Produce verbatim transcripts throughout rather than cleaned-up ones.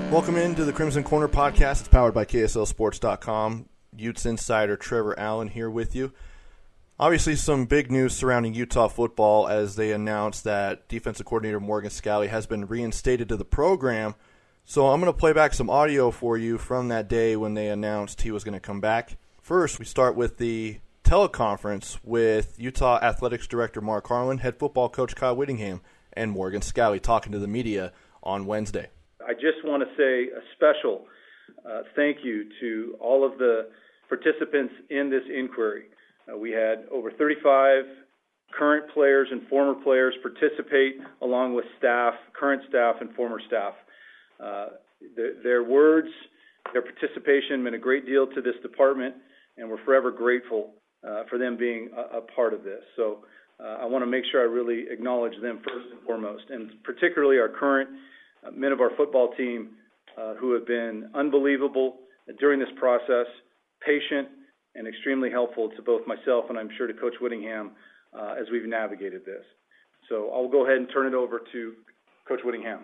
Welcome into the Crimson Corner podcast. It's powered by K S L Sports dot com. Utes insider Trevor Allen here with you. Obviously, some big news surrounding Utah football as they announced that defensive coordinator Morgan Scalley has been reinstated to the program. So I'm going to play back some audio for you from that day when they announced he was going to come back. First, we start with the teleconference with Utah Athletics Director Mark Harlan, head football coach Kyle Whittingham, and Morgan Scalley talking to the media on Wednesday. I just want to say a special uh, thank you to all of the participants in this inquiry. Uh, we had over thirty-five current players and former players participate, along with staff, current staff and former staff. Uh, the, their words, their participation meant a great deal to this department, and we're forever grateful uh, for them being a, a part of this. So uh, I want to make sure I really acknowledge them first and foremost, and particularly our current Uh, men of our football team uh, who have been unbelievable during this process, patient, and extremely helpful to both myself and I'm sure to Coach Whittingham uh, as we've navigated this. So I'll go ahead and turn it over to Coach Whittingham.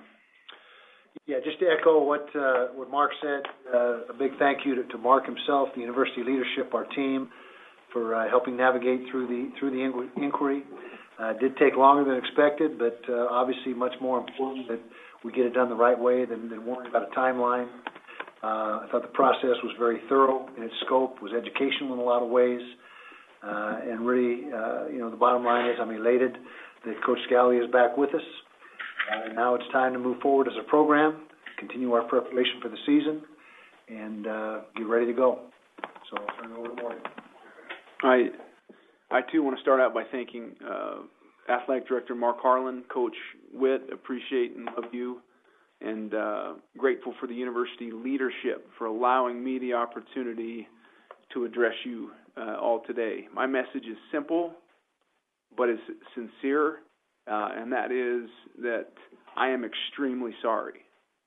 Yeah, just to echo what uh, what Mark said, uh, a big thank you to, to Mark himself, the university leadership, our team, for uh, helping navigate through the through the inquiry. Uh, it did take longer than expected, but uh, obviously much more important that we get it done the right way than, than worrying about a timeline. Uh, I thought the process was very thorough in its scope, was educational in a lot of ways, uh, and really, uh, you know, the bottom line is I'm elated that Coach Scalley is back with us. Uh, and now it's time to move forward as a program, continue our preparation for the season, and uh, get ready to go. So I'll turn it over to Morgan. I, I too want to start out by thanking uh, Athletic Director Mark Harlan, Coach Witt, appreciate and love you, and uh, grateful for the university leadership for allowing me the opportunity to address you uh, all today. My message is simple, but is sincere, uh, and that is that I am extremely sorry.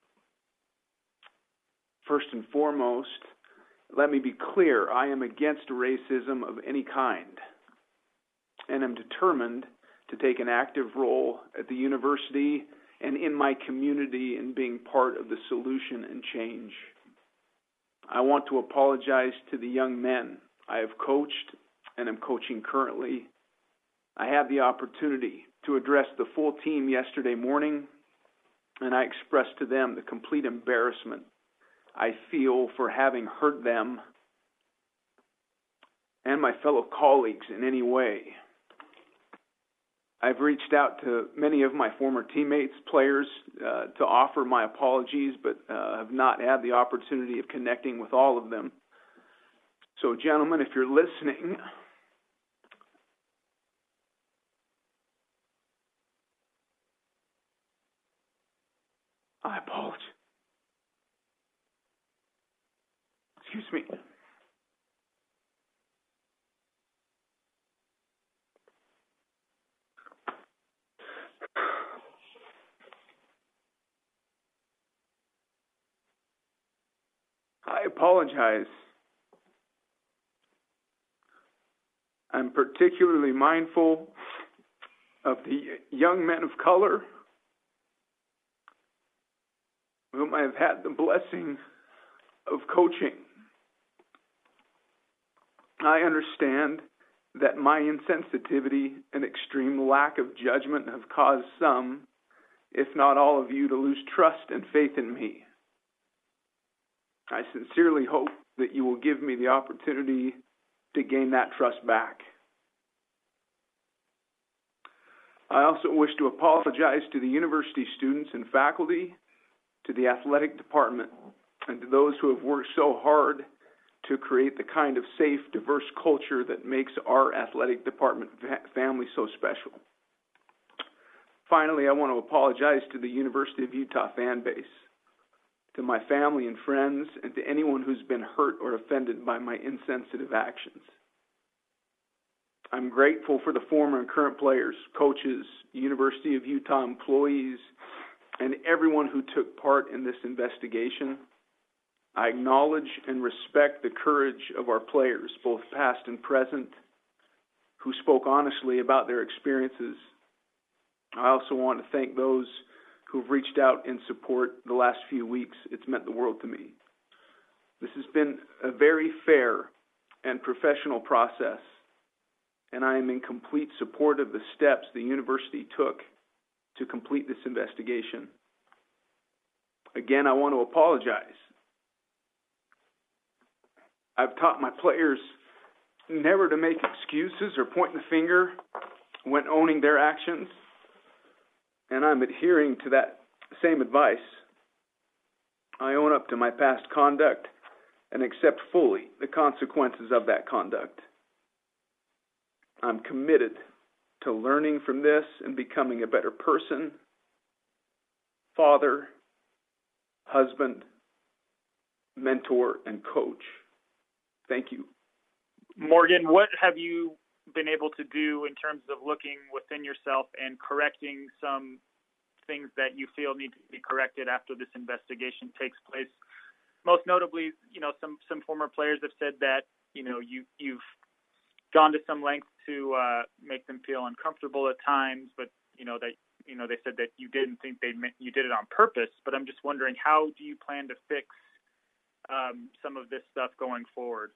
First and foremost, let me be clear, I am against racism of any kind, and am determined to take an active role at the university and in my community in being part of the solution and change. I want to apologize to the young men I have coached and am coaching currently. I had the opportunity to address the full team yesterday morning, and I expressed to them the complete embarrassment I feel for having hurt them and my fellow colleagues in any way. I've reached out to many of my former teammates, players, uh, to offer my apologies, but uh, have not had the opportunity of connecting with all of them. So, gentlemen, if you're listening, I apologize. Excuse me. I apologize. I'm particularly mindful of the young men of color whom I have had the blessing of coaching. I understand that my insensitivity and extreme lack of judgment have caused some, if not all of you, to lose trust and faith in me. I sincerely hope that you will give me the opportunity to gain that trust back. I also wish to apologize to the university students and faculty, to the athletic department, and to those who have worked so hard to create the kind of safe, diverse culture that makes our athletic department family so special. Finally, I want to apologize to the University of Utah fan base, to my family and friends, and to anyone who's been hurt or offended by my insensitive actions. I'm grateful for the former and current players, coaches, University of Utah employees, and everyone who took part in this investigation. I acknowledge and respect the courage of our players, both past and present, who spoke honestly about their experiences. I also want to thank those who've reached out in support the last few weeks. It's meant the world to me. This has been a very fair and professional process, and I am in complete support of the steps the university took to complete this investigation. Again, I want to apologize. I've taught my players never to make excuses or point the finger when owning their actions, and I'm adhering to that same advice. I own up to my past conduct and accept fully the consequences of that conduct. I'm committed to learning from this and becoming a better person, father, husband, mentor, and coach. Thank you. Morgan, what have you been able to do in terms of looking within yourself and correcting some things that you feel need to be corrected after this investigation takes place? Most notably, you know, some, some former players have said that, you know, you, you've gone to some lengths to uh, make them feel uncomfortable at times, but, you know, that, you know, they said that you didn't think they meant, you did it on purpose. But I'm just wondering, how do you plan to fix um, some of this stuff going forward?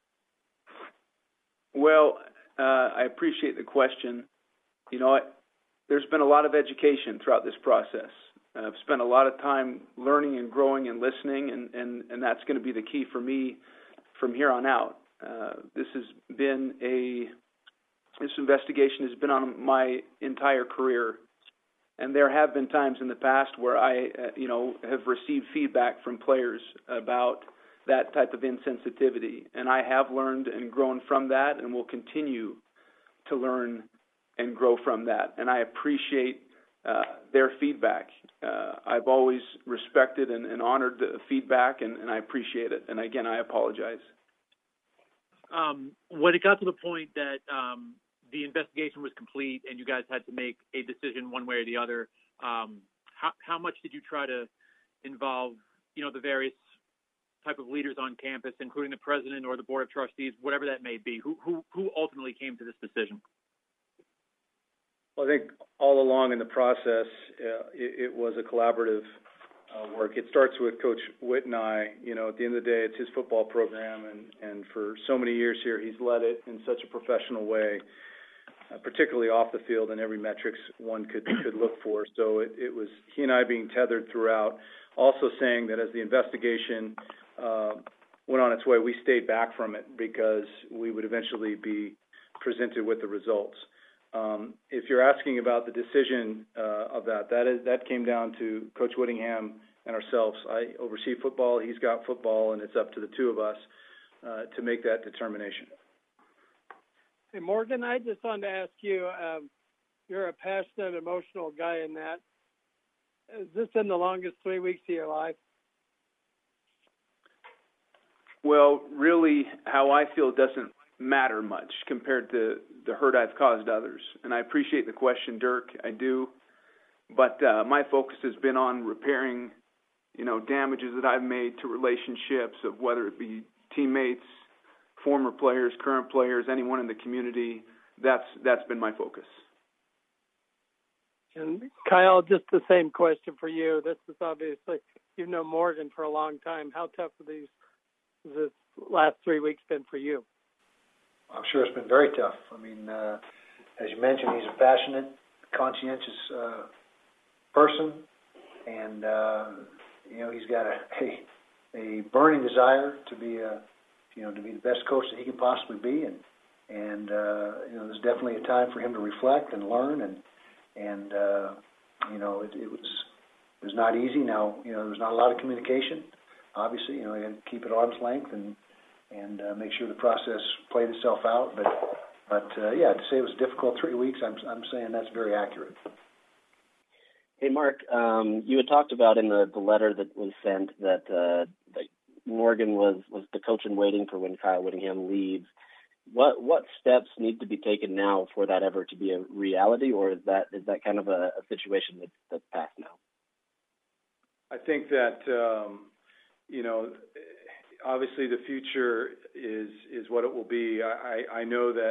Well, uh, I appreciate the question. You know, I, there's been a lot of education throughout this process. Uh, I've spent a lot of time learning and growing and listening, and, and, and that's going to be the key for me from here on out. Uh, this has been a, this investigation has been on my entire career, and there have been times in the past where I, uh, you know, have received feedback from players about that type of insensitivity, and I have learned and grown from that, and will continue to learn and grow from that. And I appreciate uh, their feedback. Uh, I've always respected and, and honored the feedback, and, and I appreciate it. And again, I apologize. Um, when it got to the point that um, the investigation was complete and you guys had to make a decision one way or the other, um, how, how much did you try to involve, you know, the various type of leaders on campus, including the president or the board of trustees, whatever that may be? Who who who ultimately came to this decision? Well, I think all along in the process, uh, it, it was a collaborative uh, work. It starts with Coach Witt and I. You know, at the end of the day, it's his football program, and, and for so many years here, he's led it in such a professional way, uh, particularly off the field in every metrics one could could look for. So it, it was he and I being tethered throughout, also saying that as the investigation uh, went on its way, we stayed back from it because we would eventually be presented with the results. Um, if you're asking about the decision uh, of that, that is that came down to Coach Whittingham and ourselves. I oversee football; he's got football, and it's up to the two of us uh, to make that determination. Hey, Morgan, I just wanted to ask you. Um, you're a passionate, emotional guy in that. Has this been the longest three weeks of your life? Well, really, how I feel doesn't matter much compared to the hurt I've caused others. And I appreciate the question, Dirk. I do. But uh, my focus has been on repairing, you know, damages that I've made to relationships of whether it be teammates, former players, current players, anyone in the community. That's that's been my focus. And Kyle, just the same question for you. This is obviously, you've known Morgan for a long time. How tough have these this last three weeks been for you? I'm sure it's been very tough. I mean, uh, as you mentioned, he's a passionate, conscientious uh, person, and uh, you know he's got a, a a burning desire to be a you know to be the best coach that he can possibly be, and and uh, you know there's definitely a time for him to reflect and learn, and and uh, you know it, it was it was not easy. Now you know there was not a lot of communication. Obviously, you know you had to keep it arm's length and. and uh, make sure the process played itself out. But, but uh, yeah, to say it was difficult three weeks, I'm, I'm saying that's very accurate. Hey, Mark, um, you had talked about in the, the letter that was sent that, uh, that Morgan was, was the coach in waiting for when Kyle Whittingham leaves. What what steps need to be taken now for that ever to be a reality, or is that is that kind of a, a situation that, that's past now? I think that, um, you know, obviously the future is is what it will be. I, I know that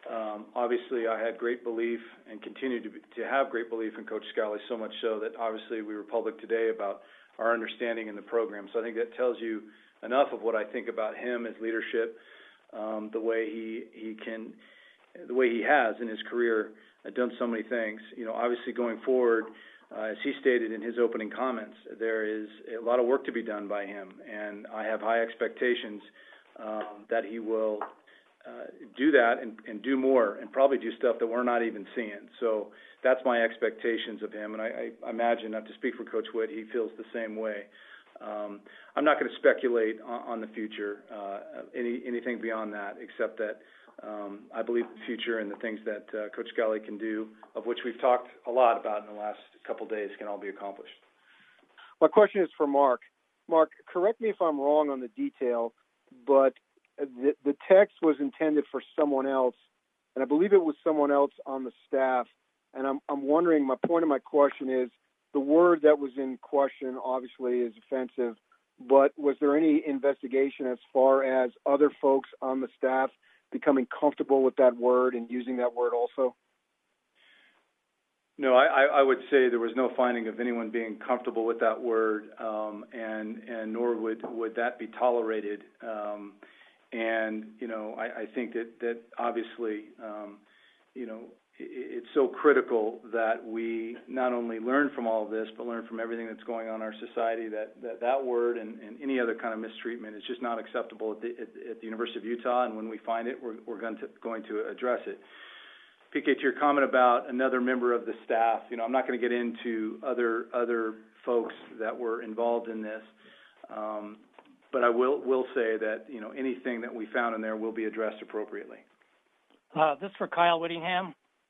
Um, obviously, I had great belief and continue to, be, to have great belief in Coach Scally, so much so that obviously we were public today about our understanding in the program. So I think that tells you enough of what I think about him as leadership, um, the way he, he can, the way he has in his career uh, done so many things. You know, obviously going forward, uh, as he stated in his opening comments, there is a lot of work to be done by him, and I have high expectations um, that he will Uh, do that and, and do more and probably do stuff that we're not even seeing. So that's my expectations of him. And I, I imagine, not to speak for Coach Witt, he feels the same way. Um, I'm not going to speculate on, on the future, uh, any, anything beyond that, except that um, I believe the future and the things that uh, Coach Scally can do, of which we've talked a lot about in the last couple of days, can all be accomplished. My question is for Mark. Mark, correct me if I'm wrong on the detail, but The, the text was intended for someone else, and I believe it was someone else on the staff. And I'm, I'm wondering, my point of my question is, the word that was in question obviously is offensive, but was there any investigation as far as other folks on the staff becoming comfortable with that word and using that word also? No, I, I would say there was no finding of anyone being comfortable with that word, um, and, and nor would, would that be tolerated. Um, And, you know, I, I think that, that obviously, um, you know, it, it's so critical that we not only learn from all of this, but learn from everything that's going on in our society, that that, that word and, and any other kind of mistreatment is just not acceptable at the, at, at the University of Utah. And when we find it, we're, we're going to, going to address it. P K, to your comment about another member of the staff, you know, I'm not going to get into other other folks that were involved in this. Um, But I will will say that, you know, anything that we found in there will be addressed appropriately. Uh, this is for Kyle Whittingham.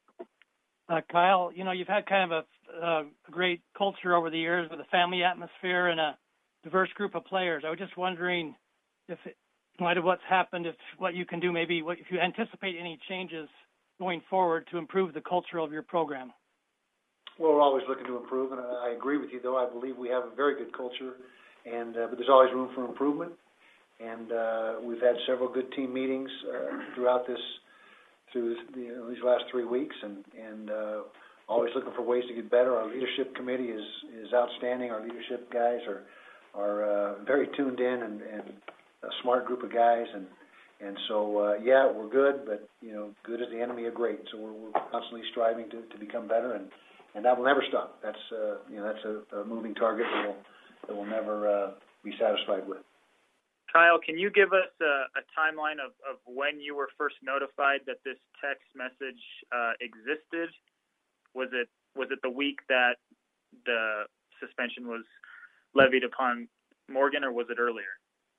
Uh, Kyle, you know, you've had kind of a, a great culture over the years with a family atmosphere and a diverse group of players. I was just wondering if, it, in light of what's happened, if what you can do, maybe what, if you anticipate any changes going forward to improve the culture of your program. Well, we're always looking to improve, and I agree with you, though. I believe we have a very good culture. And uh, but there's always room for improvement, and uh, we've had several good team meetings uh, throughout this, through this, you know, these last three weeks, and and uh, always looking for ways to get better. Our leadership committee is is outstanding. Our leadership guys are are uh, very tuned in and, and a smart group of guys, and and so uh, yeah, we're good, but you know, good is the enemy of great. So we're, we're constantly striving to, to become better, and, and that will never stop. That's uh, you know that's a, a moving target that will that we'll never uh, be satisfied with. Kyle, can you give us a, a timeline of, of when you were first notified that this text message uh, existed? Was it was it the week that the suspension was levied upon Morgan, or was it earlier?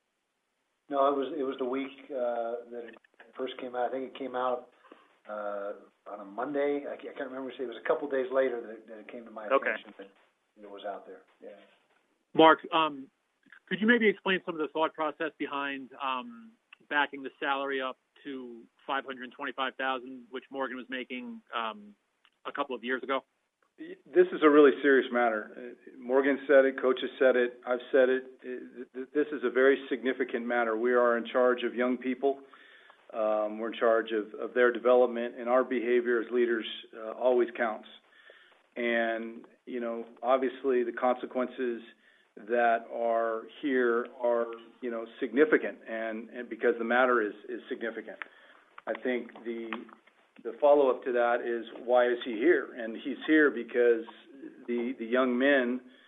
No, it was it was the week uh, that it first came out. I think it came out uh, on a Monday. I can't, I can't remember. It was a couple days later that it, that it came to my attention okay. that it was out there. Yeah. Mark, um, could you maybe explain some of the thought process behind um, backing the salary up to five hundred twenty-five thousand dollars, which Morgan was making um, a couple of years ago? This is a really serious matter. Morgan said it, coaches said it, I've said it. This is a very significant matter. We are in charge of young people. Um, we're in charge of, of their development, and our behavior as leaders uh, always counts. And, you know, obviously the consequences that are here are, you know, significant, and, and because the matter is, is significant. I think the the follow-up to that is, why is he here? And he's here because the the young men,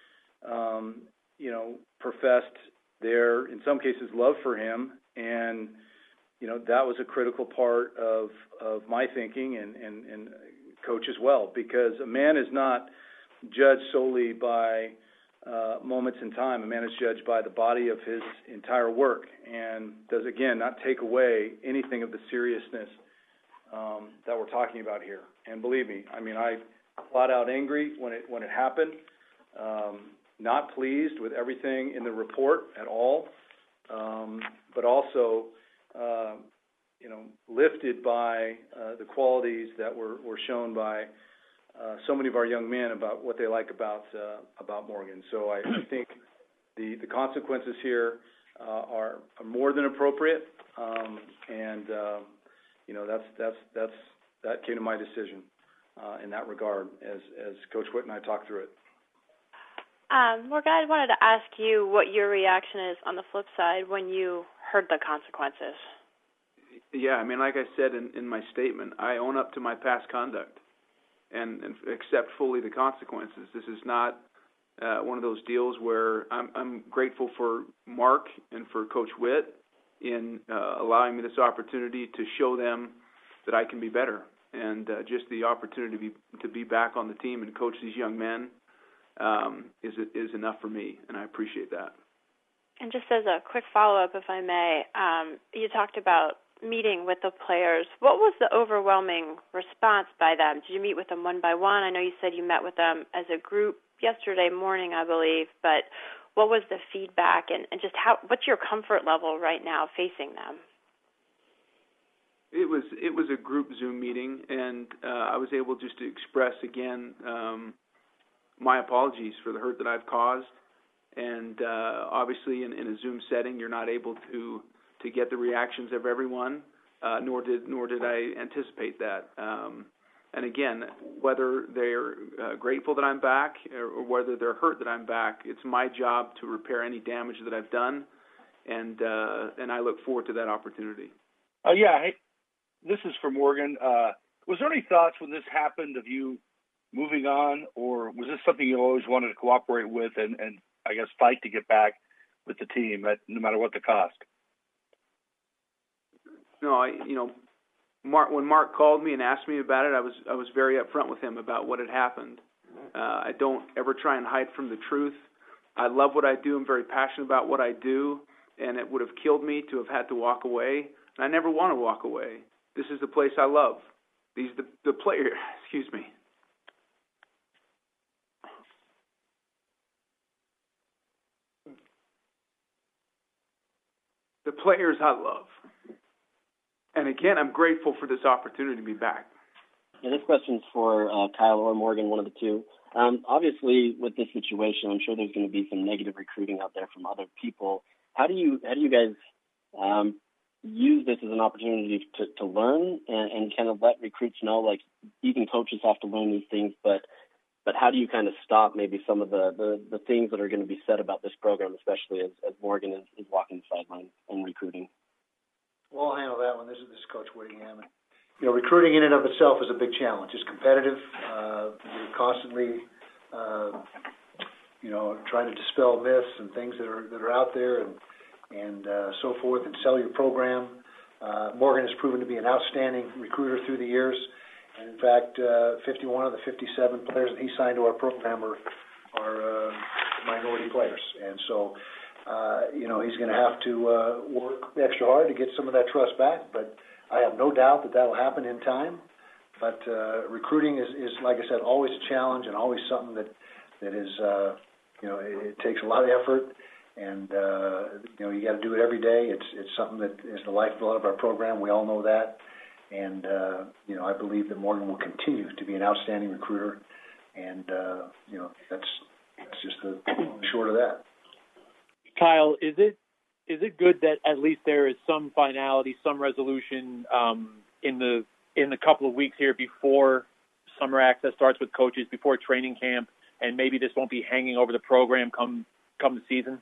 um, you know, professed their, in some cases, love for him, and, you know, that was a critical part of, of my thinking, and, and, and coach as well, because a man is not judged solely by Uh, moments in time. A man is judged by the body of his entire work, and does, again, not take away anything of the seriousness um, that we're talking about here. And believe me, I mean, I flat out angry when it when it happened, um, not pleased with everything in the report at all, um, but also, uh, you know, lifted by uh, the qualities that were, were shown by Uh, so many of our young men about what they like about uh, about Morgan. So I, I think the, the consequences here uh, are, are more than appropriate, um, and uh, you know, that's that's that's that came to my decision uh, in that regard as as Coach Witt and I talked through it. Um, Morgan, I wanted to ask you what your reaction is on the flip side when you heard the consequences. Yeah, I mean, like I said in, in my statement, I own up to my past conduct and, and accept fully the consequences. This is not uh, one of those deals where I'm, I'm grateful for Mark and for Coach Witt in uh, allowing me this opportunity to show them that I can be better, and uh, just the opportunity to be, to be back on the team and coach these young men um, is is enough for me, and I appreciate that. And just as a quick follow-up, if I may, um, you talked about meeting with the players. What was the overwhelming response by them? Did you meet with them one by one? I know you said you met with them as a group yesterday morning, I believe, but what was the feedback, and, and just how? What's your comfort level right now facing them? It was it was a group Zoom meeting, and uh, I was able just to express again um, my apologies for the hurt that I've caused. And uh, obviously, in, in a Zoom setting, you're not able to to get the reactions of everyone, uh, nor did nor did I anticipate that. Um, and again, whether they're uh, grateful that I'm back or, or whether they're hurt that I'm back, it's my job to repair any damage that I've done, and uh, and I look forward to that opportunity. Uh, yeah, hey, this is for Morgan. Uh, was there any thoughts when this happened of you moving on, or was this something you always wanted to cooperate with and, and I guess fight to get back with the team, at, no matter what the cost? No, I, you know, Mark. When Mark called me and asked me about it, I was I was very upfront with him about what had happened. Uh, I don't ever try and hide from the truth. I love what I do. I'm very passionate about what I do, and it would have killed me to have had to walk away. And I never want to walk away. This is the place I love. These the the player. Excuse me. The players I love. And again, I'm grateful for this opportunity to be back. Yeah, this question's for uh, Kyle or Morgan, one of the two. Um, obviously, with this situation, I'm sure there's going to be some negative recruiting out there from other people. How do you how do you guys um, use this as an opportunity to, to learn and, and kind of let recruits know, like, even coaches have to learn these things, but but how do you kind of stop maybe some of the, the, the things that are going to be said about this program, especially as, as Morgan is, is walking the sideline and recruiting? Well, I'll handle that one. This is, this is Coach Whittingham. You know, recruiting in and of itself is a big challenge. It's competitive. Uh, you're constantly, uh, you know, trying to dispel myths and things that are that are out there and and uh, so forth, and sell your program. Uh, Morgan has proven to be an outstanding recruiter through the years. And in fact, uh, fifty-one of the fifty-seven players that he signed to our program are, are uh, minority players. And so, uh, you know, he's going to have to uh, work extra hard to get some of that trust back. But I have no doubt that that will happen in time. But uh, recruiting is, is, like I said, always a challenge and always something that, that is, uh, you know, it, it takes a lot of effort. And, uh, you know, you got to do it every day. It's, it's something that is the lifeblood of our program. We all know that. And, uh, you know, I believe that Morgan will continue to be an outstanding recruiter. And, uh, you know, that's that's just the short of that. Kyle, is it is it good that at least there is some finality, some resolution um, in the in the couple of weeks here before summer access starts with coaches, before training camp, and maybe this won't be hanging over the program come come the season?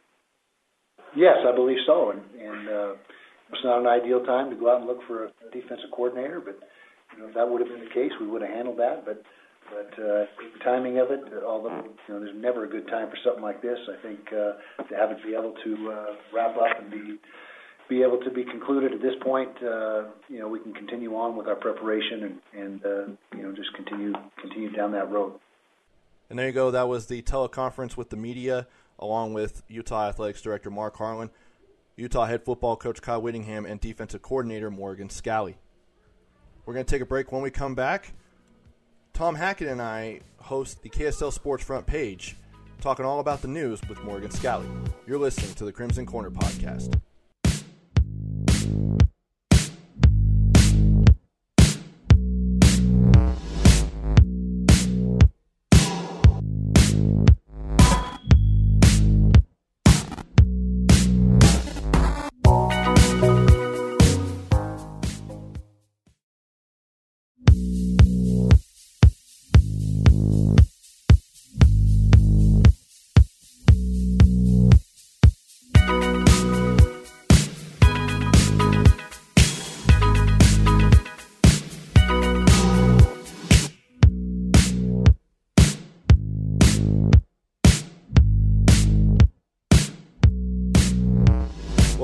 Yes, I believe so. And, and uh, it's not an ideal time to go out and look for a defensive coordinator, but you know, if that would have been the case, we would have handled that. But but uh, the timing of it, although you know, there's never a good time for something like this, I think uh, to have it be able to uh, wrap up and be be able to be concluded at this point, uh, you know, we can continue on with our preparation and, and uh, you know, just continue continue down that road. And there you go. That was the teleconference with the media, along with Utah Athletics Director Mark Harlan, Utah head football coach Kyle Whittingham, and defensive coordinator Morgan Scalley. We're going to take a break. When we come back, Tom Hackett and I host the K S L Sports Front Page, talking all about the news with Morgan Scalley. You're listening to the Crimson Corner Podcast.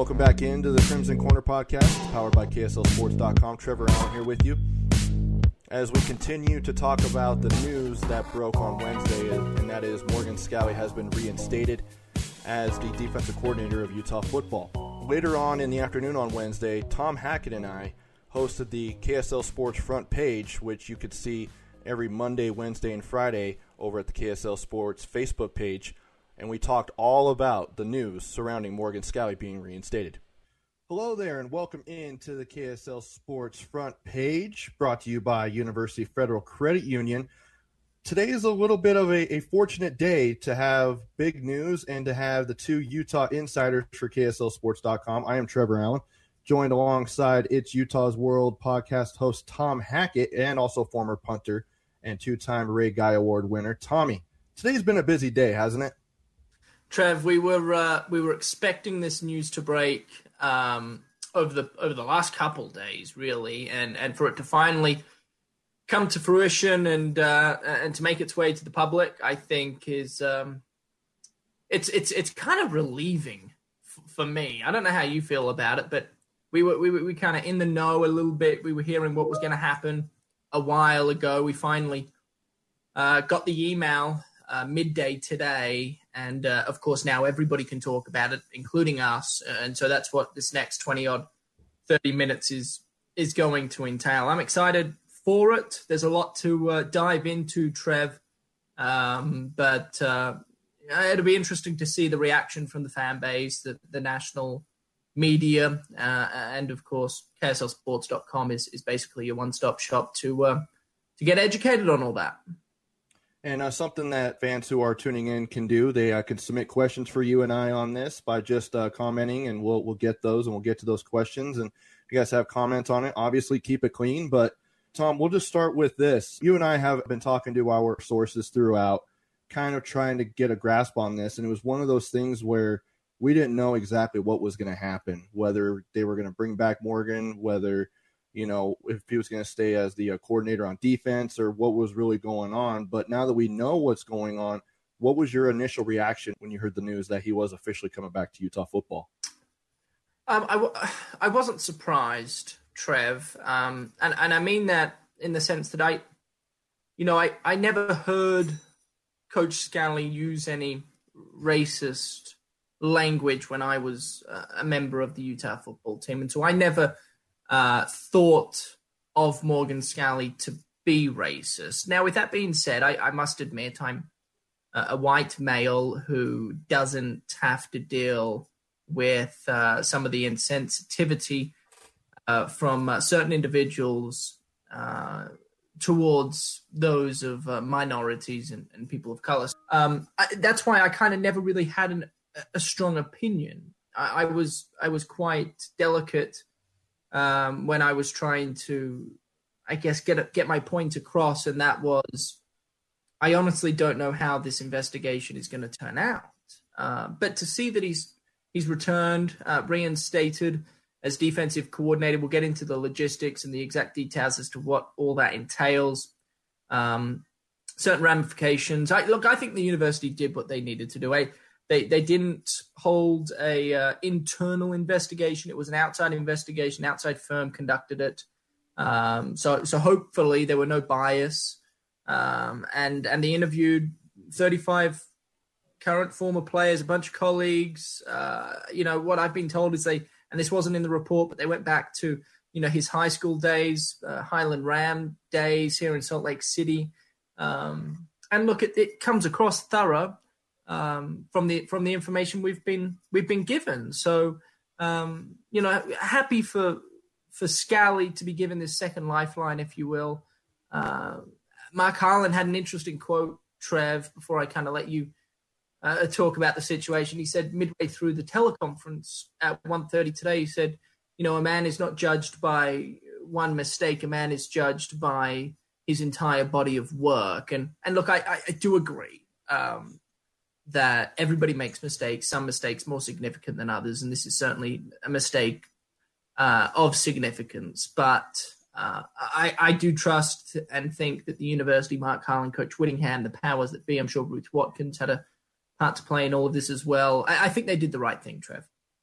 Welcome back into the Crimson Corner podcast, powered by K S L Sports dot com. Trevor Allen here with you as we continue to talk about the news that broke on Wednesday, and that is Morgan Scalley has been reinstated as the defensive coordinator of Utah football. Later on in the afternoon on Wednesday, Tom Hackett and I hosted the K S L Sports front page, which you could see every Monday, Wednesday, and Friday over at the K S L Sports Facebook page, and we talked all about the news surrounding Morgan Scalley being reinstated. Hello there, and welcome into the K S L Sports front page, brought to you by University Federal Credit Union. Today is a little bit of a, a fortunate day to have big news and to have the two Utah insiders for K S L Sports dot com. I am Trevor Allen, joined alongside It's Utah's World podcast host Tom Hackett, and also former punter and two-time Ray Guy Award winner Tommy. Today's been a busy day, hasn't it? Trev, we were uh, we were expecting this news to break um, over the over the last couple days, really, and, and for it to finally come to fruition and uh, and to make its way to the public, I think is um, it's it's it's kind of relieving f- for me. I don't know how you feel about it, but we were we were we kind of in the know a little bit. We were hearing what was going to happen a while ago. We finally uh, got the email uh, midday today. And, uh, of course, now everybody can talk about it, including us. And so that's what this next twenty-odd, thirty minutes is is going to entail. I'm excited for it. There's a lot to uh, dive into, Trev. Um, but uh, it'll be interesting to see the reaction from the fan base, the, the national media. Uh, and, of course, K S L Sports dot com is, is basically your one-stop shop to uh, to get educated on all that. And uh, something that fans who are tuning in can do, they uh, can submit questions for you and I on this by just uh, commenting, and we'll we'll get those, and we'll get to those questions. And if you guys have comments on it, obviously keep it clean. But, Tom, we'll just start with this. You and I have been talking to our sources throughout, kind of trying to get a grasp on this, and it was one of those things where we didn't know exactly what was going to happen, whether they were going to bring back Morgan, whether – you know, if he was going to stay as the uh, coordinator on defense or what was really going on. But now that we know what's going on, what was your initial reaction when you heard the news that he was officially coming back to Utah football? Um, I, w- I wasn't surprised, Trev. Um, and, and I mean that in the sense that I, you know, I, I never heard Coach Scalley use any racist language when I was uh, a member of the Utah football team. And so I never Uh, thought of Morgan Scalley to be racist. Now, with that being said, I, I must admit I'm uh, a white male who doesn't have to deal with uh, some of the insensitivity uh, from uh, certain individuals uh, towards those of uh, minorities and, and people of color. Um, I, that's why I kind of never really had an, a strong opinion. I, I was I was quite delicate Um, when I was trying to, I guess, get get my point across, and that was, I honestly don't know how this investigation is going to turn out. Uh, but to see that he's he's returned, uh, reinstated as defensive coordinator, we'll get into the logistics and the exact details as to what all that entails. Um, certain ramifications. I, look, I think the university did what they needed to do. I, They they didn't hold a uh, internal investigation. It was an outside investigation. Outside firm conducted it. Um, so so hopefully there were no bias. Um, and and they interviewed thirty-five current former players, a bunch of colleagues. Uh, you know what I've been told is they, and this wasn't in the report, but they went back to you know his high school days, uh, Highland Ram days here in Salt Lake City. Um, and look, it, it comes across thorough. Um, from the from the information we've been we've been given, so um, you know, happy for for Scalley to be given this second lifeline, if you will. Uh, Mark Harlan had an interesting quote, Trev, before I kind of let you uh, talk about the situation. He said midway through the teleconference at one thirty today, he said, "You know, a man is not judged by one mistake. A man is judged by his entire body of work." And and look, I I, I do agree. Um, that everybody makes mistakes, some mistakes more significant than others, and this is certainly a mistake uh, of significance. But uh, I, I do trust and think that the university, Mark Harlan, Coach Whittingham, the powers that be, I'm sure Ruth Watkins had a part to play in all of this as well. I, I think they did the right thing, Trev.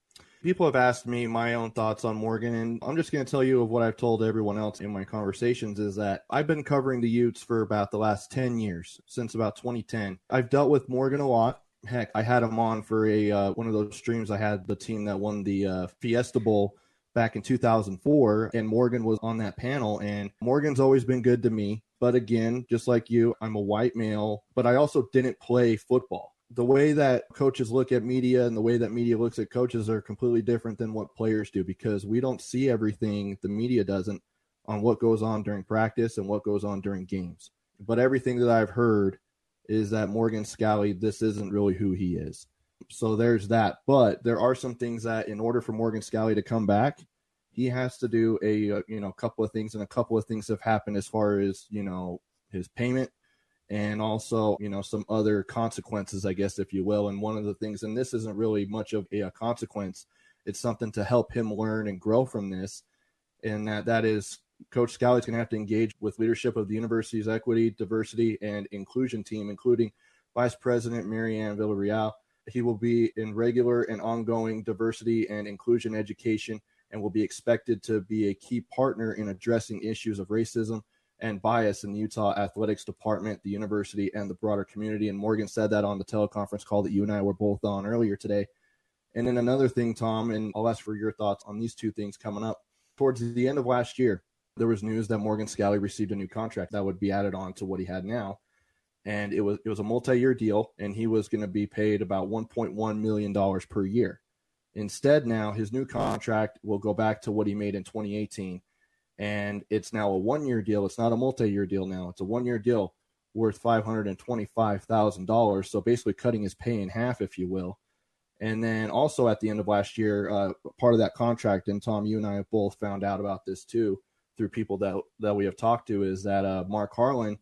People have asked me my own thoughts on Morgan, and I'm just going to tell you of what I've told everyone else in my conversations is that I've been covering the Utes for about the last ten years, since about twenty ten. I've dealt with Morgan a lot. Heck, I had him on for a uh, one of those streams. I had the team that won the uh, Fiesta Bowl back in two thousand four, and Morgan was on that panel, and Morgan's always been good to me. But again, just like you, I'm a white male, but I also didn't play football. The way that coaches look at media and the way that media looks at coaches are completely different than what players do, because we don't see everything the media doesn't on what goes on during practice and what goes on during games. But everything that I've heard is that Morgan Scalley, this isn't really who he is. So there's that. But there are some things that in order for Morgan Scalley to come back, he has to do a, you know, couple of things, and a couple of things have happened as far as, you know, his payment and also, you know, some other consequences, I guess, if you will. And one of the things, and this isn't really much of a consequence, it's something to help him learn and grow from this. And that, that is Coach Scalley's going to have to engage with leadership of the university's equity, diversity, and inclusion team, including Vice President Marianne Villarreal. He will be in regular and ongoing diversity and inclusion education and will be expected to be a key partner in addressing issues of racism and bias in the Utah Athletics Department, the university, and the broader community. And Morgan said that on the teleconference call that you and I were both on earlier today. And then another thing, Tom, and I'll ask for your thoughts on these two things coming up. Towards the end of last year, there was news that Morgan Scalley received a new contract that would be added on to what he had now. And it was it was a multi-year deal, and he was going to be paid about one point one million dollars per year. Instead, now his new contract will go back to what he made in twenty eighteen. And it's now a one-year deal. It's not a multi-year deal now. It's a one-year deal worth five hundred twenty-five thousand dollars. So basically cutting his pay in half, if you will. And then also at the end of last year, uh, part of that contract, and Tom, you and I have both found out about this too through people that, that we have talked to, is that uh, Mark Harlan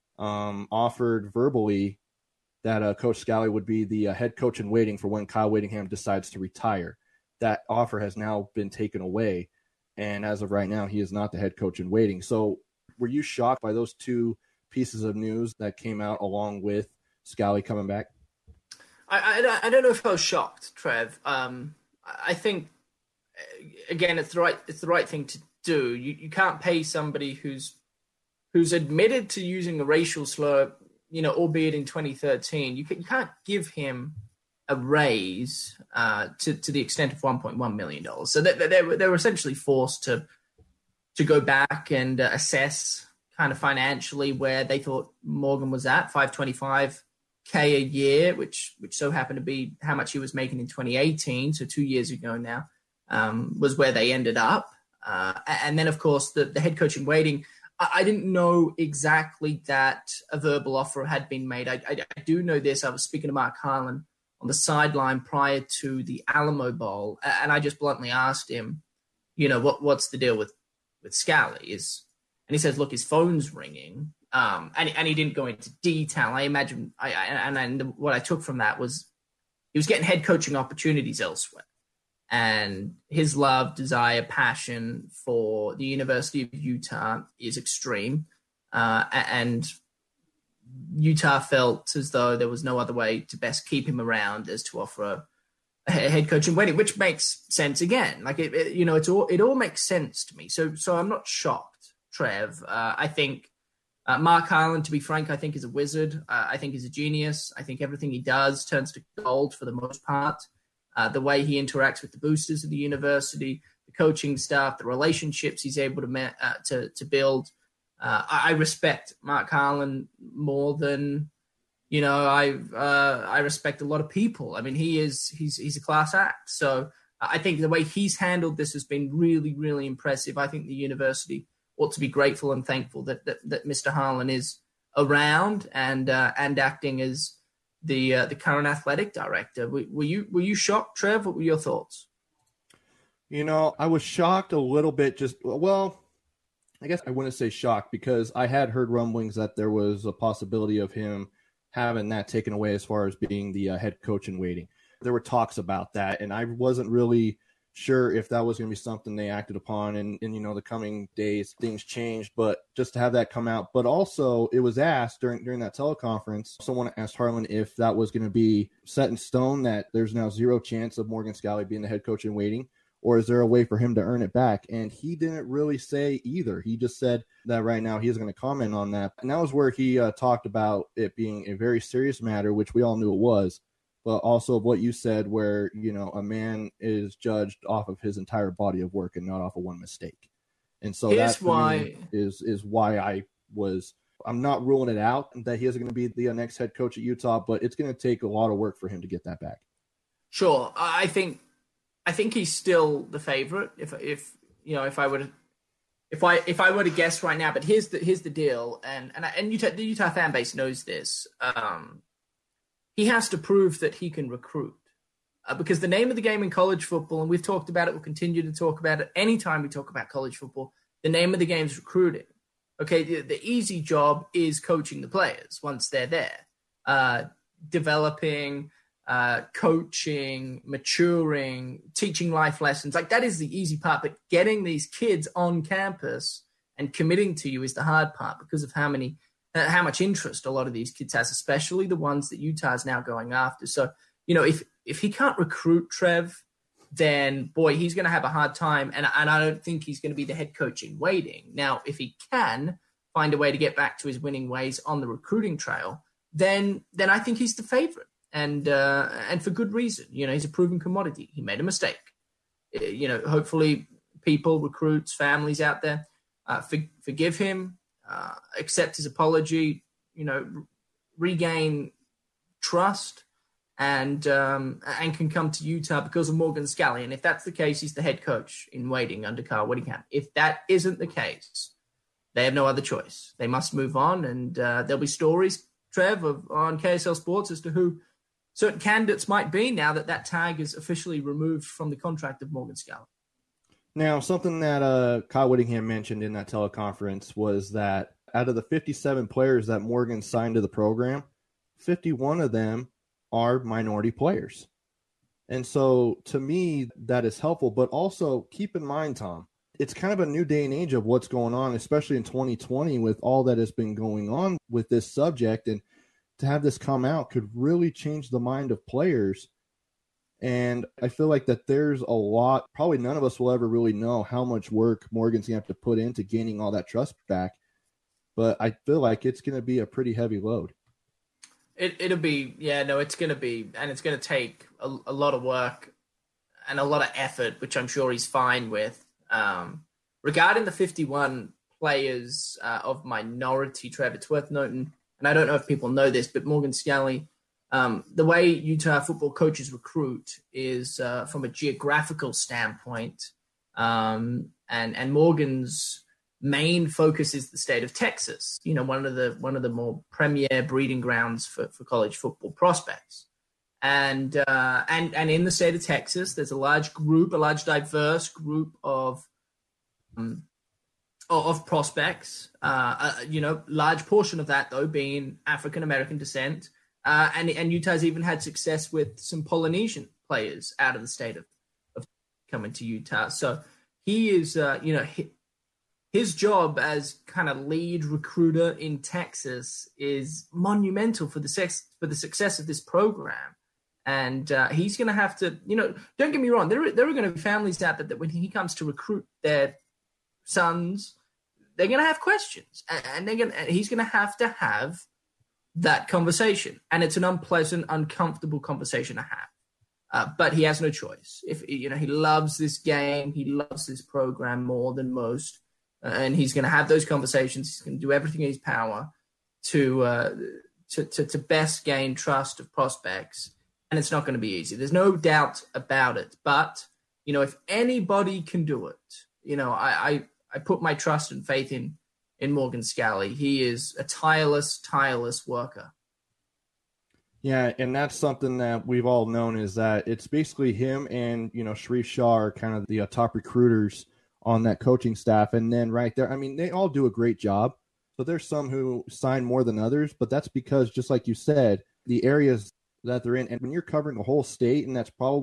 um, offered verbally that uh, Coach Scalley would be the uh, head coach in waiting for when Kyle Whittingham decides to retire. That offer has now been taken away. And as of right now, he is not the head coach in waiting. So were you shocked by those two pieces of news that came out along with Scalley coming back? I, I, I don't know if I was shocked, Trev. Um, I think, again, it's the right it's the right thing to do. You you can't pay somebody who's who's admitted to using a racial slur, you know, albeit in twenty thirteen. You, can, you can't give him a raise uh, to to the extent of one point one million dollars. So they, they, they, were, they were essentially forced to to go back and uh, assess kind of financially where they thought Morgan was at, five hundred twenty-five K a year, which which so happened to be how much he was making in twenty eighteen, so two years ago now, um, was where they ended up. Uh, and then, of course, the, the head coach in waiting, I, I didn't know exactly that a verbal offer had been made. I, I, I do know this. I was speaking to Mark Harlan on the sideline prior to the Alamo Bowl, and I just bluntly asked him, you know, what what's the deal with, with Scalley? Is, and he says, look, his phone's ringing, um, and, and he didn't go into detail. I imagine, I, I, and, and what I took from that was he was getting head coaching opportunities elsewhere, and his love, desire, passion for the University of Utah is extreme, uh, and Utah felt as though there was no other way to best keep him around as to offer a, a head coach in waiting, which makes sense again. Like it, it, you know, it's all it all makes sense to me. So, so I'm not shocked, Trev. Uh, I think uh, Mark Harlan, to be frank, I think is a wizard. Uh, I think he's a genius. I think everything he does turns to gold for the most part. Uh, the way he interacts with the boosters of the university, the coaching staff, the relationships he's able to ma- uh, to to build. Uh, I, I respect Mark Harlan more than, you know, I uh, I respect a lot of people. I mean, he is he's he's a class act. So I think the way he's handled this has been really, really impressive. I think the university ought to be grateful and thankful that that, that Mister Harlan is around and uh, and acting as the uh, the current athletic director. Were, were you were you shocked, Trev? What were your thoughts? You know, I was shocked a little bit. Just well. I guess I wouldn't say shocked because I had heard rumblings that there was a possibility of him having that taken away as far as being the uh, head coach in waiting. There were talks about that, and I wasn't really sure if that was going to be something they acted upon and, and, you know, the coming days, things changed, but just to have that come out. But also it was asked during, during that teleconference, someone asked Harlan if that was going to be set in stone, that there's now zero chance of Morgan Scalley being the head coach in waiting, or is there a way for him to earn it back? And he didn't really say either. He just said that right now he isn't going to comment on that. And that was where he uh, talked about it being a very serious matter, which we all knew it was. But also what you said, where, you know, a man is judged off of his entire body of work and not off of one mistake. And so Here's that why is is why I was I'm not ruling it out that he isn't going to be the next head coach at Utah, but it's going to take a lot of work for him to get that back. Sure, I think I think he's still the favorite. If if you know if I would if I if I were to guess right now, but here's the here's the deal, and and and Utah, the Utah fan base knows this. Um, He has to prove that he can recruit uh, because the name of the game in college football, and we've talked about it, we'll continue to talk about it anytime we talk about college football, the name of the game is recruiting. Okay, the, the easy job is coaching the players once they're there, uh, developing, uh, coaching, maturing, teaching life lessons. Like that is the easy part, but getting these kids on campus and committing to you is the hard part because of how many Uh, how much interest a lot of these kids has, especially the ones that Utah is now going after. So, you know, if if he can't recruit Trev, then, boy, he's going to have a hard time. And, and I don't think he's going to be the head coach in waiting. Now, if he can find a way to get back to his winning ways on the recruiting trail, then then I think he's the favorite. And, uh, and for good reason. You know, he's a proven commodity. He made a mistake. You know, hopefully people, recruits, families out there, uh, for, forgive him. Uh, accept his apology, you know, r- regain trust, and um, and can come to Utah because of Morgan Scalley. And if that's the case, he's the head coach in waiting under Kyle Whittingham. If that isn't the case, they have no other choice. They must move on, and uh, there'll be stories, Trev, of, on K S L Sports as to who certain candidates might be now that that tag is officially removed from the contract of Morgan Scalley. Now, something that uh, Kyle Whittingham mentioned in that teleconference was that out of the fifty-seven players that Morgan signed to the program, fifty-one of them are minority players. And so, to me, that is helpful. But also, keep in mind, Tom, it's kind of a new day and age of what's going on, especially in twenty twenty with all that has been going on with this subject. And to have this come out could really change the mind of players. And I feel like that there's a lot, probably none of us will ever really know how much work Morgan's going to have to put into gaining all that trust back. But I feel like it's going to be a pretty heavy load. It, it'll be, yeah, no, it's going to be, and it's going to take a, a lot of work and a lot of effort, which I'm sure he's fine with. Um, regarding the fifty-one players uh, of minority, Trev, it's worth noting, and I don't know if people know this, but Morgan Scalley, Um, the way Utah football coaches recruit is uh, from a geographical standpoint, um, and and Morgan's main focus is the state of Texas. You know, one of the one of the more premier breeding grounds for, for college football prospects, and uh, and and in the state of Texas, there's a large group, a large diverse group of um, of prospects. Uh, uh, you know, large portion of that though being African American descent. Uh, and, and Utah's even had success with some Polynesian players out of the state of, of coming to Utah. So he is, uh, you know, his, his job as kind of lead recruiter in Texas is monumental for the sex, for the success of this program. And uh, he's going to have to, you know, don't get me wrong. There, there are going to be families out there that when he comes to recruit their sons, they're going to have questions, and, and they're going, and he's going to have to have that conversation, and it's an unpleasant, uncomfortable conversation to have. Uh, but he has no choice. If you know, he loves this game, he loves this program more than most, uh, and he's going to have those conversations. He's going to do everything in his power to, uh, to to to best gain trust of prospects, and it's not going to be easy. There's no doubt about it. But you know, if anybody can do it, you know, I I, I put my trust and faith in. in Morgan Scalley. He is a tireless, tireless worker. Yeah, and that's something that we've all known is that it's basically him and, you know, Sharif Shah are kind of the uh, top recruiters on that coaching staff. And then right there, I mean, they all do a great job. So there's some who sign more than others, but that's because, just like you said, the areas that they're in, and when you're covering the whole state, and that's probably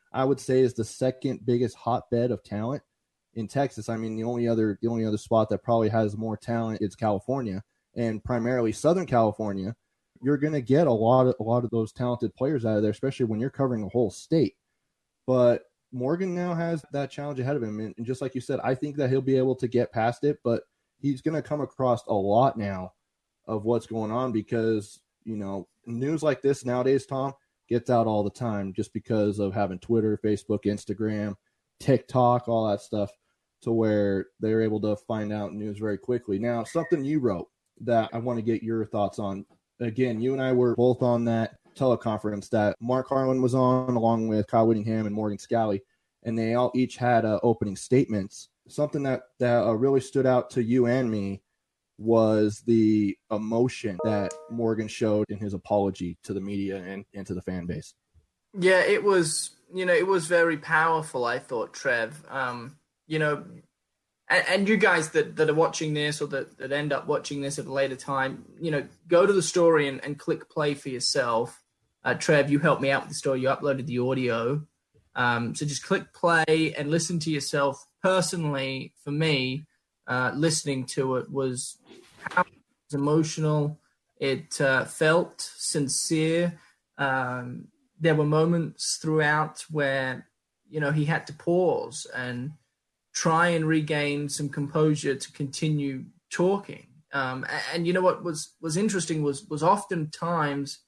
I would say is the second biggest hotbed of talent in Texas. I mean, the only other the only other spot that probably has more talent is California, and primarily Southern California. You're going to get a lot of a lot of those talented players out of there, especially when you're covering a whole state. But Morgan now has that challenge ahead of him, and, and just like you said, I think that he'll be able to get past it. But he's going to come across a lot now of what's going on because you know news like this nowadays, Tom, gets out all the time just because of having Twitter, Facebook, Instagram, TikTok, all that stuff, to where they're able to find out news very quickly. Now, something you wrote that I want to get your thoughts on. Again, you and I were both on that teleconference that Mark Harlan was on, along with Kyle Whittingham and Morgan Scalley, and they all each had uh, opening statements. Something that, that uh, really stood out to you and me was the emotion that Morgan showed in his apology to the media and, and to the fan base. Yeah, it was, you know, it was very powerful, I thought, Trev. Um, you know, and, and you guys that, that are watching this or that, that end up watching this at a later time, you know, go to the story and, and click play for yourself. Uh, Trev, you helped me out with the story. You uploaded the audio. Um, so just click play and listen to yourself. Personally, for me, uh, listening to it was, it was emotional. It uh, felt sincere. Um, there were moments throughout where, you know, he had to pause and try and regain some composure to continue talking. Um, and, and you know what was, was interesting was, was oftentimes,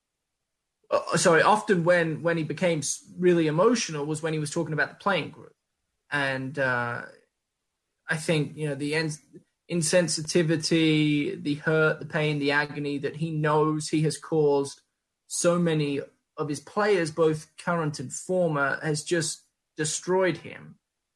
uh, sorry, often when, when he became really emotional was when he was talking about the playing group. And uh, I think, you know, the ins- insensitivity, the hurt, the pain, the agony that he knows he has caused so many of his players, both current and former, has just destroyed him.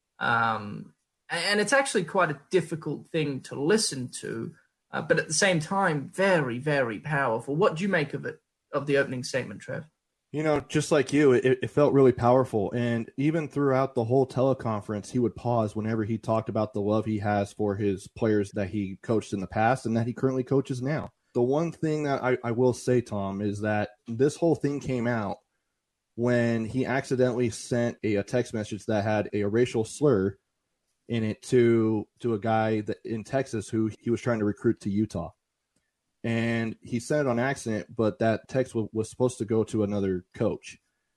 Um, and it's actually quite a difficult thing to listen to, uh, but at the same time, very, very powerful. What do you make of it, of the opening statement, Trev? You know, just like you, it, it felt really powerful. And even throughout the whole teleconference, he would pause whenever he talked about the love he has for his players that he coached in the past and that he currently coaches now. The one thing that I, I will say, Tom, is that this whole thing came out when he accidentally sent a, a text message that had a, a racial slur in it to to a guy that, in Texas who he was trying to recruit to Utah. And he sent it on accident, but that text w- was supposed to go to another coach.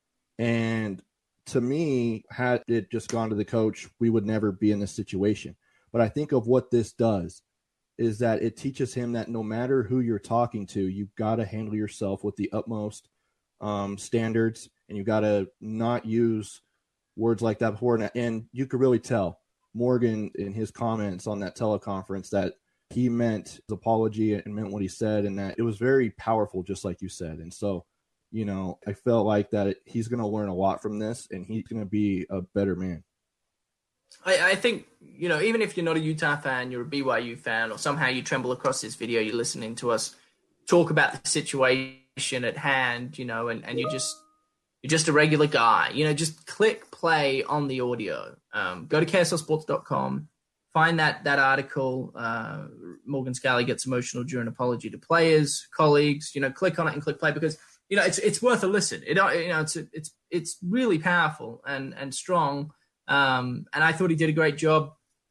And to me, had it just gone to the coach, we would never be in this situation. But I think of what this does is that it teaches him that no matter who you're talking to, you've got to handle yourself with the utmost um, standards, and you've got to not use words like that before. And, and you could really tell Morgan in his comments on that teleconference that he meant his apology and meant what he said, and that it was very powerful, just like you said. And so, you know, I felt like that it, he's going to learn a lot from this, and he's going to be a better man. I, I think, you know, even if you're not a Utah fan, you're a B Y U fan, or somehow you tremble across this video, you're listening to us talk about the situation at hand, you know, and, and you just, you're just a regular guy, you know, just click play on the audio. Um, go to K S L sports dot com, find that, that article. Uh, Morgan Scalley gets emotional during apology to players, colleagues, you know, click on it and click play because, you know, it's, it's worth a listen. It, you know, it's, it's, it's really powerful and, and strong. Um, and I thought he did a great job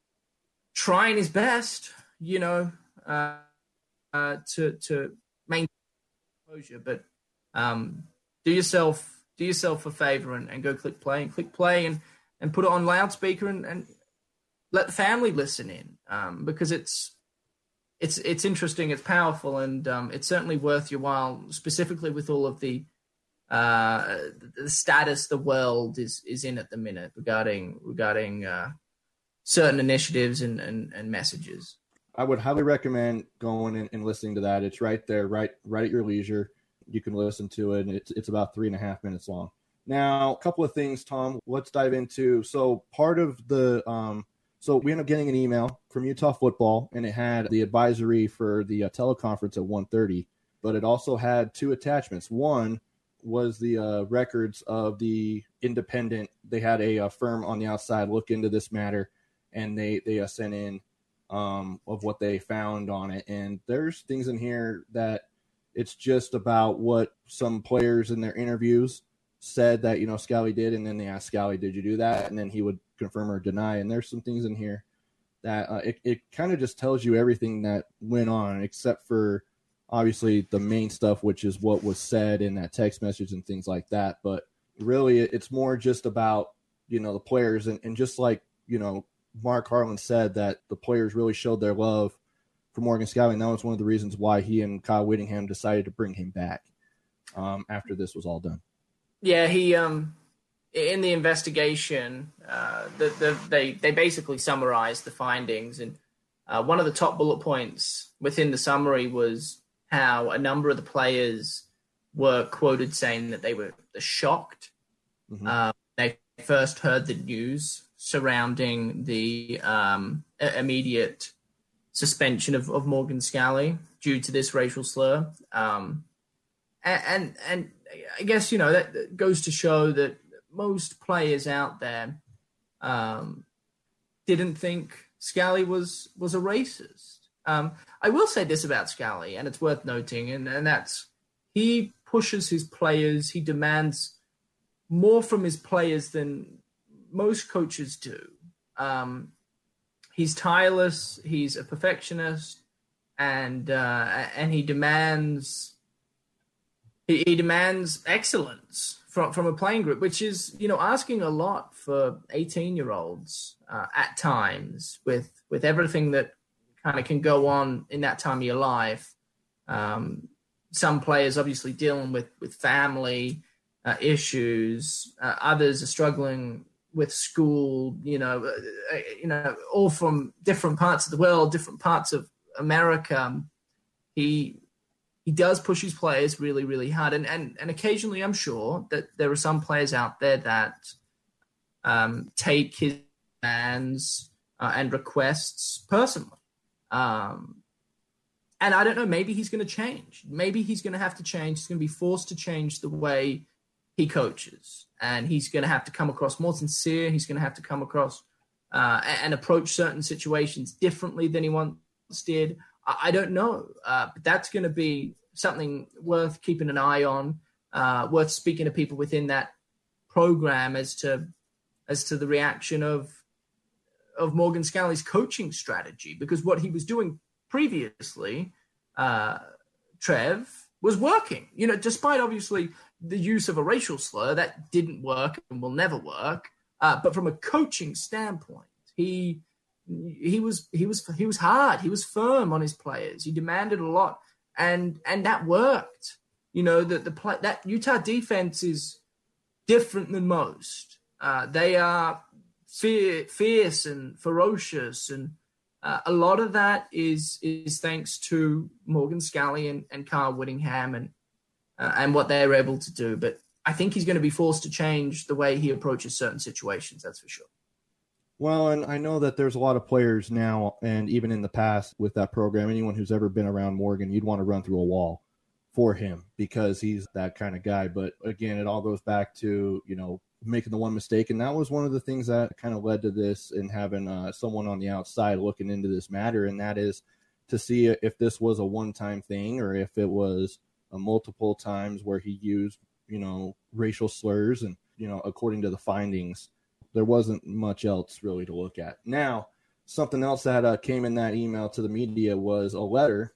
trying his best, you know, uh, uh, to, to maintain composure, but, um, do yourself, do yourself a favor and, and go click play and click play and, and put it on loudspeaker and, and let the family listen in. Um, because it's, it's, it's interesting, it's powerful, and, um, it's certainly worth your while, specifically with all of the, uh, the status the world is, is in at the minute regarding, regarding, uh, certain initiatives and, and, and messages. I would highly recommend going and, and listening to that. It's right there, right, right at your leisure. You can listen to it, and it's, it's about three and a half minutes long. Now, a couple of things, Tom, let's dive into. So part of the, um, so we ended up getting an email from Utah football, and it had the advisory for the uh, teleconference at one thirty, but it also had two attachments. One was the uh, records of the independent. They had a, a firm on the outside look into this matter, and they, they uh, sent in um, of what they found on it. And there's things in here that it's just about what some players in their interviews said that, you know, Scally did, and then they asked Scally, did you do that? And then he would confirm or deny. And there's some things in here that uh, it, it kind of just tells you everything that went on, except for obviously the main stuff, which is what was said in that text message and things like that. But really, it's more just about, you know, the players. And, and just like, you know, Mark Harlan said, that the players really showed their love for Morgan Scally. And that was one of the reasons why he and Kyle Whittingham decided to bring him back um, after this was all done. Yeah, he um, in the investigation, uh, the, the, they they basically summarized the findings, and uh, one of the top bullet points within the summary was how a number of the players were quoted saying that they were shocked. Mm-hmm. Uh, they first heard the news surrounding the um, immediate suspension of, of Morgan Scally due to this racial slur. Um, and, and and I guess, you know, that goes to show that most players out there um, didn't think Scally was, was a racist. Um, I will say this about Scally, and it's worth noting, and, and that's he pushes his players, he demands more from his players than most coaches do. Um, he's tireless, he's a perfectionist, and uh, and he demands he, he demands excellence from from a playing group, which is, you know, asking a lot for eighteen-year-olds uh, at times with with everything that kind of can go on in that time of your life. Um, some players obviously dealing with, with family uh, issues. Uh, others are struggling with school, you know, uh, you know, all from different parts of the world, different parts of America. He he does push his players really, really hard. And, and, and occasionally I'm sure that there are some players out there that um, take his demands uh, and requests personally. Um, and I don't know, maybe he's going to change. Maybe he's going to have to change. He's going to be forced to change the way he coaches. And he's going to have to come across more sincere. He's going to have to come across uh, and approach certain situations differently than he once did. I, I don't know. Uh, but that's going to be something worth keeping an eye on, uh, worth speaking to people within that program as to as to the reaction of of Morgan Scally's coaching strategy, because what he was doing previously, uh, Trev, was working. You know, despite obviously the use of a racial slur, that didn't work and will never work. Uh, but from a coaching standpoint, he he was he was he was hard. He was firm on his players. He demanded a lot, and and that worked. You know, that the play, that Utah defense is different than most. Uh, they are Fear, fierce and ferocious, and uh, a lot of that is is thanks to Morgan Scally and, and Kyle Whittingham and uh, and what they're able to do. But I think he's going to be forced to change the way he approaches certain situations. That's for sure. Well, and I know that there's a lot of players now, and even in the past with that program, anyone who's ever been around Morgan, you'd want to run through a wall for him because he's that kind of guy. But again, it all goes back to, you know, making the one mistake. And that was one of the things that kind of led to this, and having uh, someone on the outside looking into this matter. And that is to see if this was a one-time thing or if it was a multiple times where he used, you know, racial slurs. And, you know, according to the findings, there wasn't much else really to look at. Now, something else that uh, came in that email to the media was a letter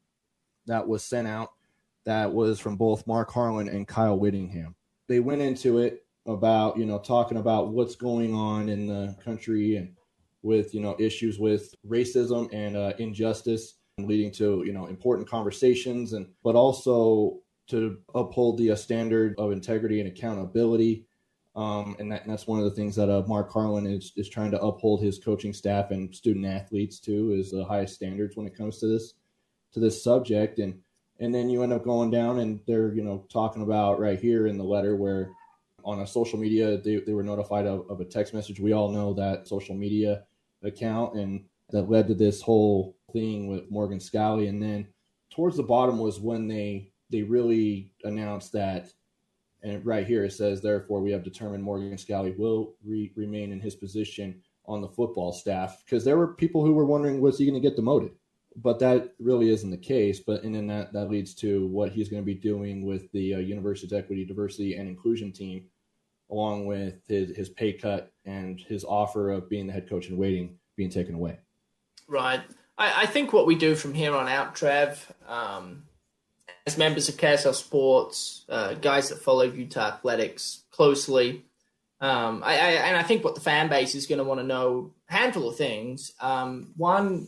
that was sent out that was from both Mark Harlan and Kyle Whittingham. They went into it about, you know, talking about what's going on in the country and with, you know, issues with racism and uh, injustice, and leading to, you know, important conversations, and but also to uphold the uh, standard of integrity and accountability. Um, and, that, and that's one of the things that uh, Mark Harlan is, is trying to uphold his coaching staff and student athletes to, is the highest standards when it comes to this, to this subject. And, and then you end up going down and they're, you know, talking about right here in the letter where on a social media, they, they were notified of, of a text message. We all know that social media account, and that led to this whole thing with Morgan Scally. And then towards the bottom was when they, they really announced that, and right here it says, therefore, we have determined Morgan Scally will re- remain in his position on the football staff, because there were people who were wondering, was he going to get demoted? but that really isn't the case. But and then that, that leads to what he's going to be doing with the uh, University's Equity, Diversity, and Inclusion team, along with his, his pay cut and his offer of being the head coach in waiting being taken away. Right. I, I think what we do from here on out, Trev, um, as members of K S L Sports, uh, guys that follow Utah athletics closely, um, I, I, and I think what the fan base is going to want to know, a handful of things. Um, one,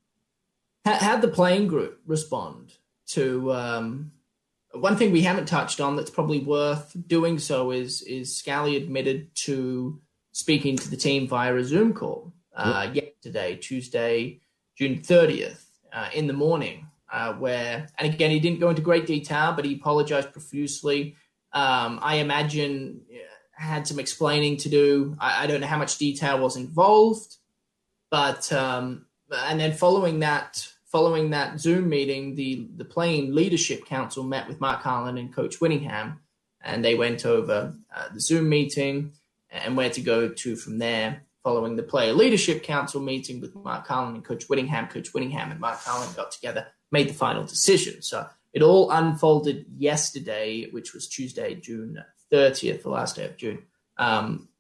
how, how'd the playing group respond to um, one thing we haven't touched on that's probably worth doing so is, is Scally admitted to speaking to the team via a Zoom call uh, yep. yesterday, Tuesday, June thirtieth, uh, in the morning. Uh, where, and again, he didn't go into great detail, but he apologized profusely. Um, I imagine had some explaining to do. I, I don't know how much detail was involved, but um, and then following that, following that Zoom meeting, the the playing leadership council met with Mark Harlan and Coach Whittingham, and they went over uh, the Zoom meeting and where to go to from there. Following the player leadership council meeting with Mark Harlan and Coach Whittingham, Coach Whittingham and Mark Harlan got together, made the final decision. So it all unfolded yesterday, which was Tuesday, June thirtieth, the last day of June. Um,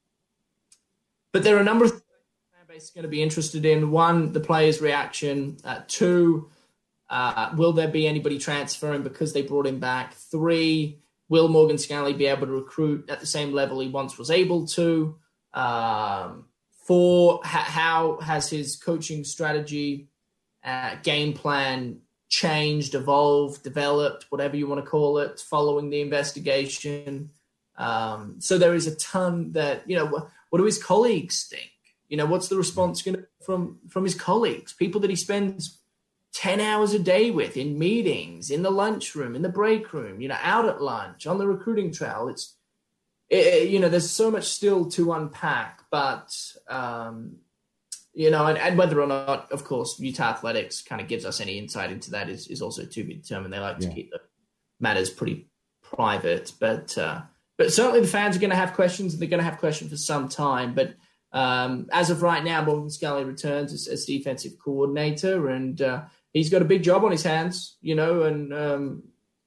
but there are a number of things the fan base is going to be interested in. One, the players' reaction. Uh, two, uh, will there be anybody transferring because they brought him back? Three, will Morgan Scally be able to recruit at the same level he once was able to? Um, four, ha- how has his coaching strategy, uh, game plan changed, evolved, developed, whatever you want to call it, following the investigation? Um, so there is a ton that, you know, what, what do his colleagues think? You know, what's the response going to from from his colleagues, people that he spends ten hours a day with in meetings, in the lunchroom, in the break room, you know, out at lunch, on the recruiting trail. It's, it, you know, there's so much still to unpack, but, um, you know, and, and whether or not, of course, Utah Athletics kind of gives us any insight into that is, is also to be determined. They like yeah. to keep the matters pretty private, but uh, but certainly the fans are going to have questions, and they're going to have questions for some time. But um, as of right now, Morgan Scally returns as, as defensive coordinator, and uh, he's got a big job on his hands, you know, and um,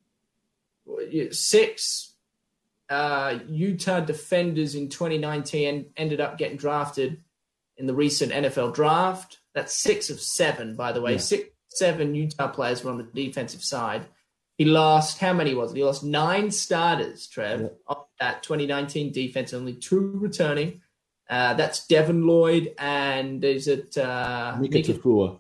six uh, Utah defenders in twenty nineteen ended up getting drafted in the recent N F L draft. That's six of seven, by the way. Yeah. Six, seven Utah players were on the defensive side. He lost, how many was it? He lost nine starters, Trev, yeah. of that twenty nineteen defense, only two returning. Uh, that's Devin Lloyd and is it uh, Mika Tafua.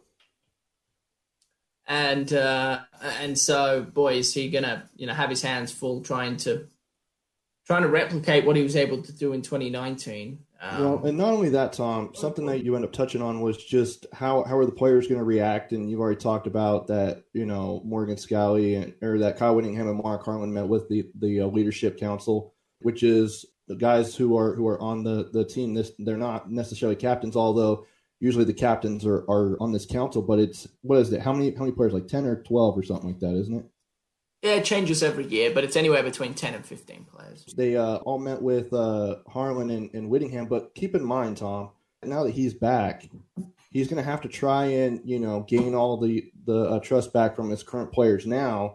And uh, and so, boy, is he gonna, you know, have his hands full trying to trying to replicate what he was able to do in twenty nineteen. Um, well, and not only that, Tom, something that you end up touching on was just how, how are the players going to react? And you've already talked about that, you know, Morgan Scally and or that Kyle Whittingham and Mark Harlan met with the, the uh, leadership council, which is the guys who are who are on the, the team. This they're not necessarily captains, although usually the captains are, are on this council. But it's, what is it? How many how many players? Like ten or twelve or something like that, isn't it? Yeah, it changes every year, but it's anywhere between ten and fifteen players. They uh, all met with uh, Harlan and, and Whittingham, but keep in mind, Tom, now that he's back, he's going to have to try and, you know, gain all the, the uh, trust back from his current players now,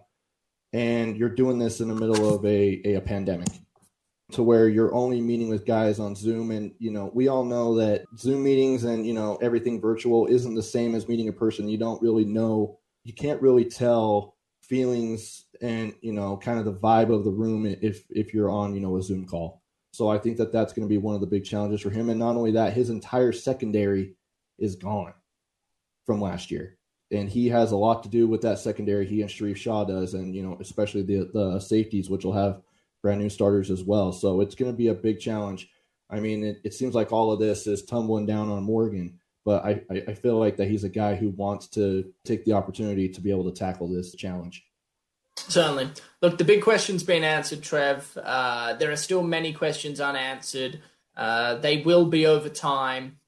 and you're doing this in the middle of a, a, a pandemic to where you're only meeting with guys on Zoom, and, you know, we all know that Zoom meetings and, you know, everything virtual isn't the same as meeting a person. You don't really know, you can't really tell feelings and, you know, kind of the vibe of the room if if you're on, you know, a Zoom call. So I think that that's going to be one of the big challenges for him. And not only that, his entire secondary is gone from last year. And he has a lot to do with that secondary. He and Sharif Shaw does, and, you know, especially the, the safeties, which will have brand new starters as well. So it's going to be a big challenge. I mean, it, it seems like all of this is tumbling down on Morgan, but I, I feel like that he's a guy who wants to take the opportunity to be able to tackle this challenge. Certainly. Look, the big question's been answered, Trev. Uh, there are still many questions unanswered. Uh, they will be over time.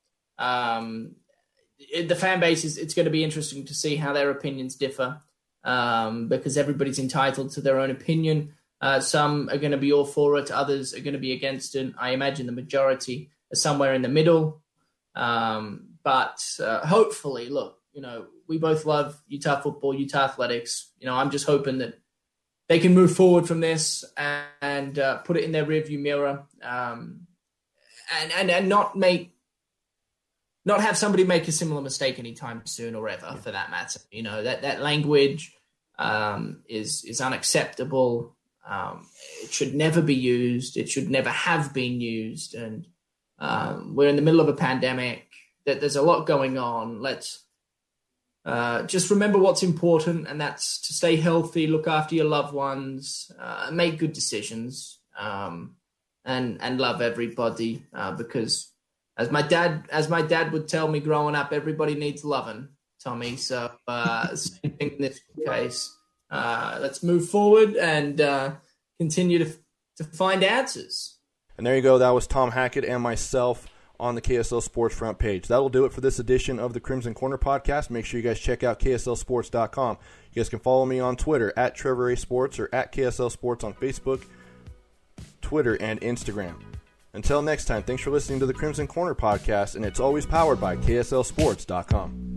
Um, it, the fan base, is, it's going to be interesting to see how their opinions differ um, because everybody's entitled to their own opinion. Uh, some are going to be all for it. Others are going to be against it. I imagine the majority are somewhere in the middle. Um, but uh, hopefully, look, you know, we both love Utah football, Utah athletics. You know, I'm just hoping that they can move forward from this and, and uh, put it in their rearview mirror, um, and, and and not make not have somebody make a similar mistake anytime soon or ever, for that matter. You know, that that language um, is is unacceptable. Um, it should never be used. It should never have been used. And um, we're in the middle of a pandemic. That there's a lot going on. Let's uh, just remember what's important, and that's to stay healthy, look after your loved ones, uh, make good decisions, um, and and love everybody. Uh, because as my dad, as my dad would tell me growing up, everybody needs loving, Tommy. So uh, same thing in this case. Uh, let's move forward and uh, continue to to find answers. And there you go. That was Tom Hackett and myself on the K S L Sports front page. That'll do it for this edition of the Crimson Corner podcast. Make sure you guys check out K S L sports dot com. You guys can follow me on Twitter at Trevor A. Sports or at K S L Sports on Facebook, Twitter, and Instagram. Until next time, thanks for listening to the Crimson Corner podcast, and it's always powered by K S L sports dot com.